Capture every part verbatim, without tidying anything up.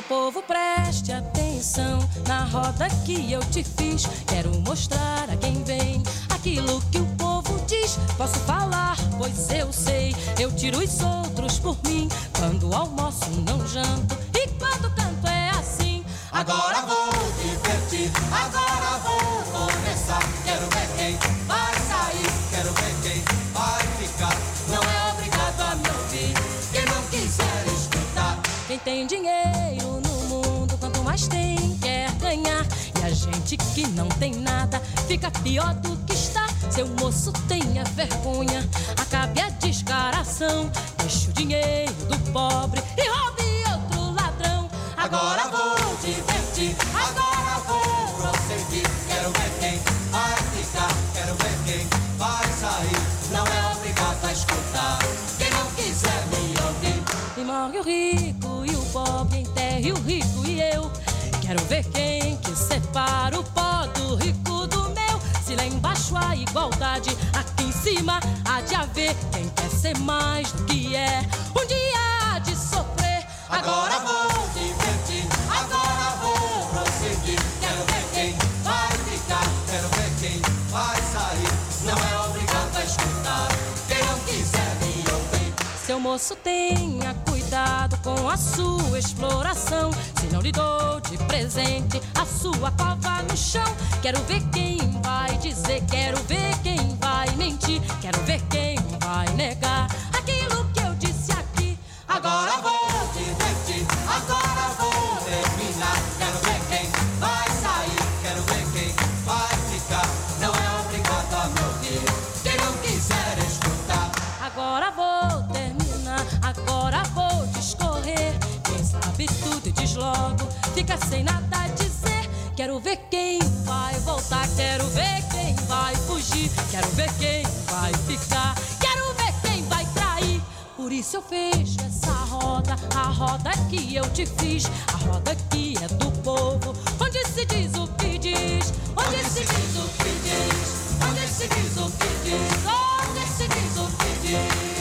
povo, preste atenção na roda que eu te fiz. Quero mostrar a quem vem aquilo que o povo diz. Posso falar, pois eu sei. Eu tiro os outros por mim. Quando almoço não janto e quando canto é assim. Agora vou divertir, agora vou começar. Quero ver quem vai sair, quero ver quem vai ficar. Não é obrigado a me ouvir, quem não quiser escutar. Quem tem dinheiro no mundo, quanto mais tem, quer ganhar. E a gente que não tem nada, fica pior do que está. Seu moço, tenha vergonha, acabe a descaração. Deixe o dinheiro do pobre e roube outro ladrão. Agora vou divertir, agora vou prosseguir. Quero ver quem vai ficar, quero ver quem vai sair. Não é obrigado a escutar, quem não quiser me ouvir. E morre o rico e o pobre, enterre o rico e eu. Quero ver quem que separa o pó do rico do meu. Se lá embaixo há igualdade, aqui em cima há de haver. Quem quer ser mais do que é, um dia há de sofrer. Agora vou divertir, agora vou prosseguir. Quero ver quem vai ficar, quero ver quem vai sair. Não é obrigado a escutar, quem não quiser me ouvir. Seu moço, tenha cuidado com a sua exploração. Se não lhe dou de presente a sua cova no chão. Quero ver quem vai dizer, quero ver quem vai mentir. Quero ver quem vai negar aquilo que eu disse aqui. Agora vou divertir, agora vou terminar. Quero ver quem vai sair, quero ver quem vai ficar. Não é obrigado a me ouvir, quem não quiser escutar. Agora vou terminar, agora vou discorrer. Quem sabe tudo e diz logo, fica sem nada a dizer. Quero ver quem vai voltar, quero ver quem vai fugir. Quero ver quem vai ficar, quero ver quem vai trair. Por isso eu fecho essa roda, a roda que eu te fiz. A roda que é do povo, onde se diz o que diz. Onde se diz o que diz, onde se diz o que diz. Onde se diz o que diz.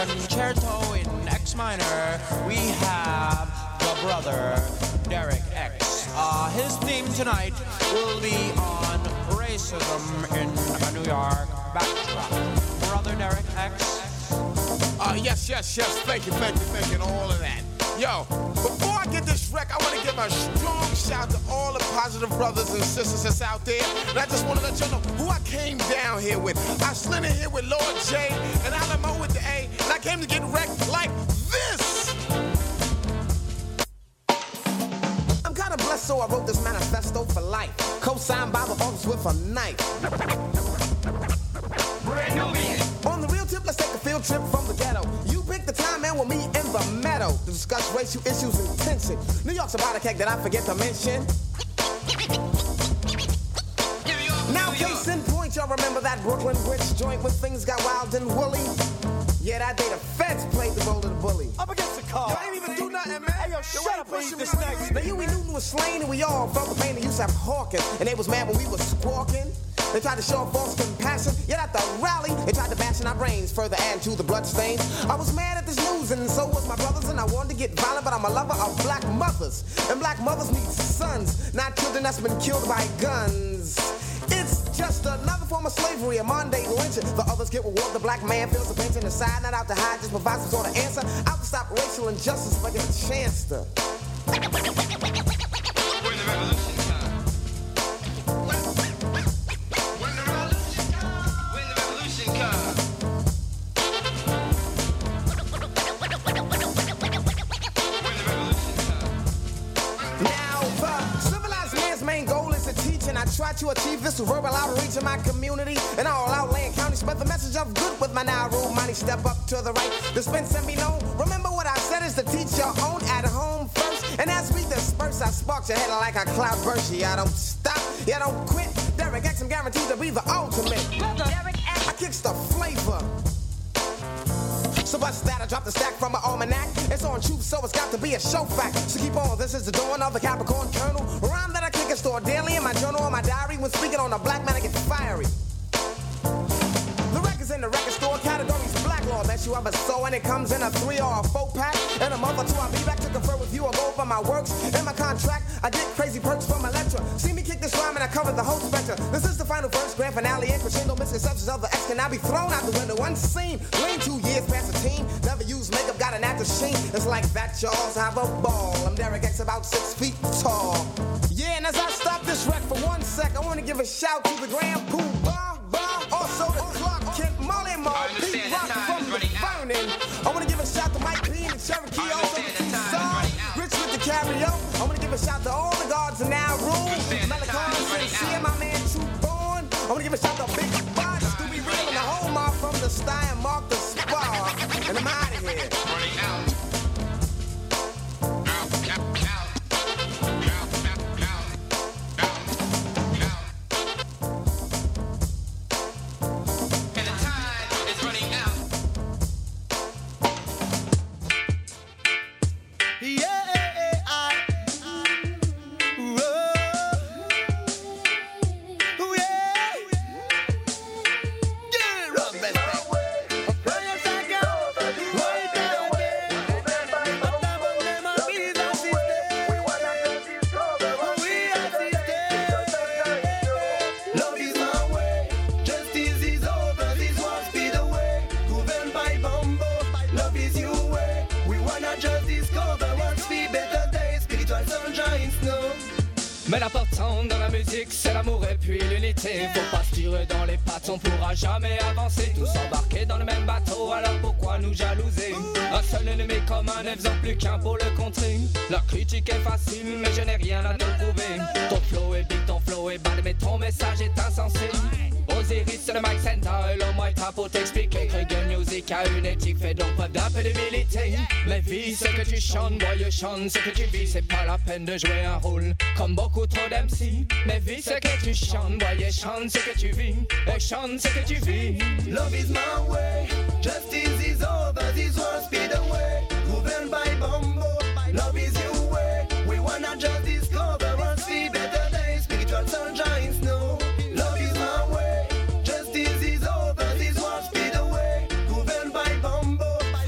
concerto in X minor, we have the brother Derek X. Uh, his theme tonight will be on racism in New York backdrop. Brother Derek X. Uh, yes, yes, yes. Thank you, thank you, thank you, and all of that. Yo, before I get this wreck, I want to give a strong shout to all the positive brothers and sisters that's out there. And I just want to let you know who I came down here with. I slid in here with Lord J and Alamo with the A, and I came to get wrecked like this. I'm kind of blessed, so I wrote this manifesto for life. Co-signed by the office with a knife. Brand new man. On the real tip, let's take a field trip from the ghetto. You pick the time, man, with me in the meadow to discuss racial issues and tension. New York's a body cake that I forget to mention. Now, case in point, y'all remember that Brooklyn Bridge joint when things got wild and woolly? Yeah, that day the feds played the role of the bully. Up against the car. Yo, ain't even do nothing, man. Hey, yo, shut up, please, this next. Now, you, we knew we was slain and we all felt the pain they used to have hawking. And they was mad when we was squawking. They tried to show a false compassion, yet at the rally, they tried to bash in our brains, further add to the bloodstains. I was mad at this news, and so was my brothers, and I wanted to get violent, but I'm a lover of black mothers. And black mothers need sons, not children that's been killed by guns. It's just another form of slavery, a Monday lynching. The others get reward, the black man feels the pinch and decide not out to hide, just provide some sort of answer. Out to stop racial injustice if I get a chance to. We're in the revolution time. When the revolution comes. When the revolution comes. When the revolution comes. Now, the civilized man's main goal is to teach, and I try to achieve this through verbal outreach in my community and all outland counties. Spread the message of good with my now rule money. Step up to the right, dispense and be known. Remember what I said is to teach your own at home first. And as we disperse, I spark your head like a cloud burst. Yeah, I don't stop, yeah, I don't quit. Derek X, I'm guaranteed to be the ultimate. Brother Derek X. I kicks the flavor. So bust that, I drop the stack from my almanac. It's on truth, so it's got to be a show fact. So keep on, this is the dawn of the Capricorn kernel. Rhyme that I kick and store daily in my journal or my diary. When speaking on a black man, I get fiery. The record's in the record store, categories black law that you ever saw, and it comes in a three or a four pack. In a month or two, I'll be back to confer with you or go over my works. In my contract, I get crazy perks from my lecture. See me kick this rhyme and I cover the whole spectrum. This is the final verse, grand finale, and crescendo. Misconceptions of the X can now be thrown out the window unseen. Lean two years past the team, never use makeup, got an actor sheen. It's like that, y'all, have a ball. I'm Derek X, about six feet tall. Yeah, and as I stop this wreck for one sec, I want to give a shout to the Grand Pooh Bah Bah, also the Clark Kent Molly Moll, Pete Rock from the Burning. I want to give a shout to Mike P and the Cherokee, also the T-Star, Rich with the Carrio. I want to give a shout to all the guards in our room, Melicon, Sincere, my man True Born. I want to give a shout to Big Boss, Scooby Real, and the whole mob from the Sty and Mark the Spar. And I'm out of here. Running out. Mais l'important dans la musique, c'est l'amour et puis l'unité. Faut pas se tirer dans les pattes, on pourra jamais avancer. Tous embarqués dans le même bateau, alors pourquoi nous jalouser? Un seul ennemi commun ne faisant plus qu'un pour le contrer. Leur critique est facile, mais je n'ai rien à te prouver. Ton flow est big, ton flow est bad, mais ton message est insensé. Osiris, c'est le Mike Center, et l'homme est là pour t'expliquer que Reggae Music a une éthique, fait donc preuve d'un peu d'humilité. Mais vis ce que tu chantes, boy, chante ce que tu vis, c'est pas la peine de jouer un rôle comme beaucoup trop d'M C. Mais vis ce que tu chantes, boy, chante ce que tu vis, et chante ce que tu vis. Love is my way, justice is over, this world speed away. Proven by Bumbo, love is your way. We wanna just discover and see better days, spiritual sunshine, snow. Love is my way, justice is over, this world speed away. Proven by Bumbo,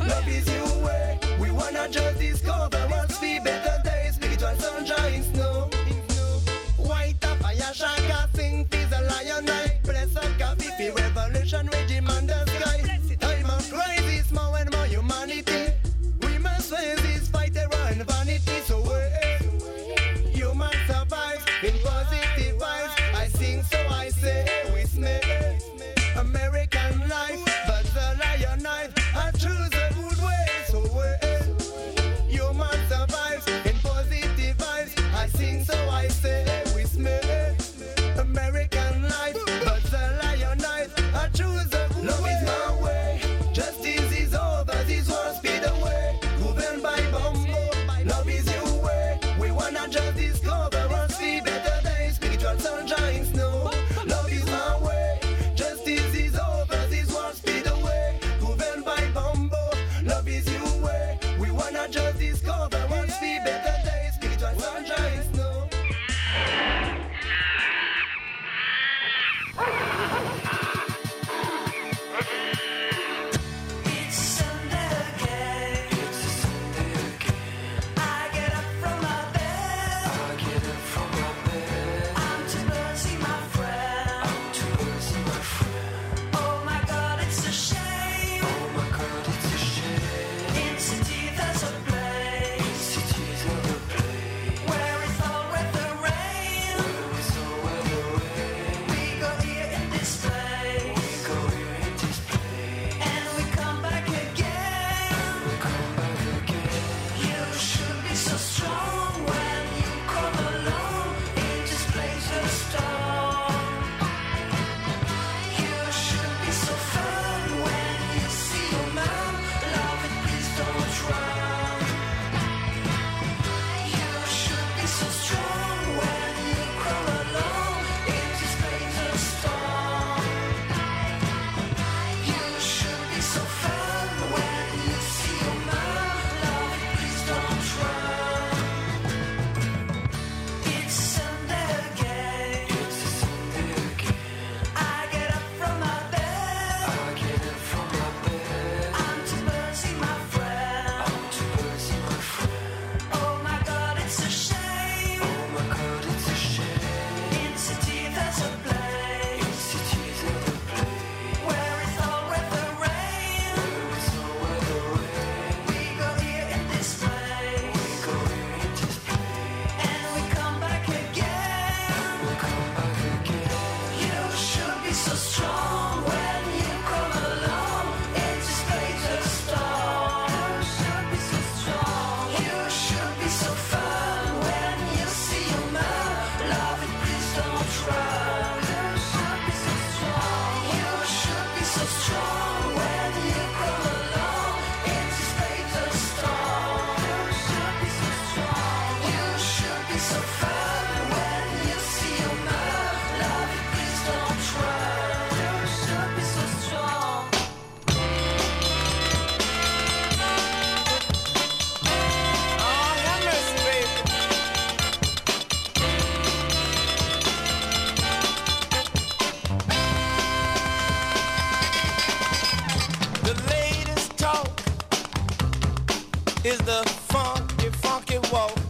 discover wants the better days, spiritual sunshine, no. It's Sunday again. It's a Sunday again. I get up from my bed. I get up from my bed. I'm too busy, my friend. I'm too busy, my friend. Oh my God, it's a shame. Oh my God, it's a shame. In city there's a place. In city there's a place. Where it's all weather rain. Where it's all weather rain. We go here in this place. We go here in this place. And we come back again. And we come back again. You should be so strong when you come along. In this place of storm. You should be so fun when you see your mom. Love it, please don't drown. You should be so strong when you come along. In this place of storm. You should be so fun when you see your mom. Love it, please don't drown. It's Sunday again. It's a Sunday again. I get up from my bed. I get up from my bed. I'm too busy, my friend. I'm too busy, my friend. Oh my God, it's a shame. Oh my God, it's a shame. In city there's a place. In city there's a place. Where it's all weather rain. Where it's all weather rain. We go here in this place. We go here in this place. And we come back again. And we come back again. You should be so strong when you come along. In this place of storm. You should be so strong. You should be so fun when you see your mom. Love it, please don't drown. You should be so strong. You should be so strong when you come along. In this place of storm. You should be so strong. You should be so fun when you see your mom. Love it, please don't drown. You should be so strong. Oh, have mercy, baby. The latest talk is the funky, funky walk.